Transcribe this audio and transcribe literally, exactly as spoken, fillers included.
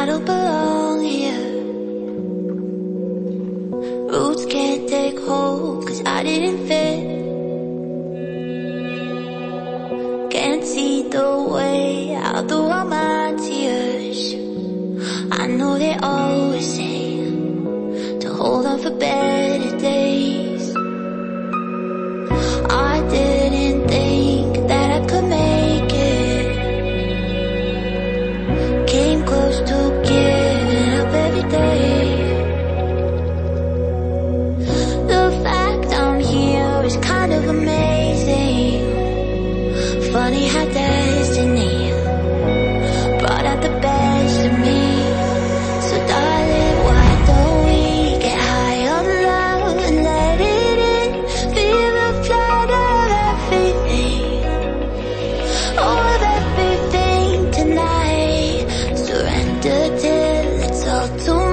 don't belong here. Roots can't take hold, cause I didn't fit. Can't see the way out through all my tears. I know they always say to hold on for better days. I didn't think that I could make it. Came close to giving up every day. The fact I'm here is kind of amazing. Funny how destiny brought out the best of me. So darling, why don't we get high on love and let it in? Feel the flood of everything, all of everything tonight. Surrender till it's all too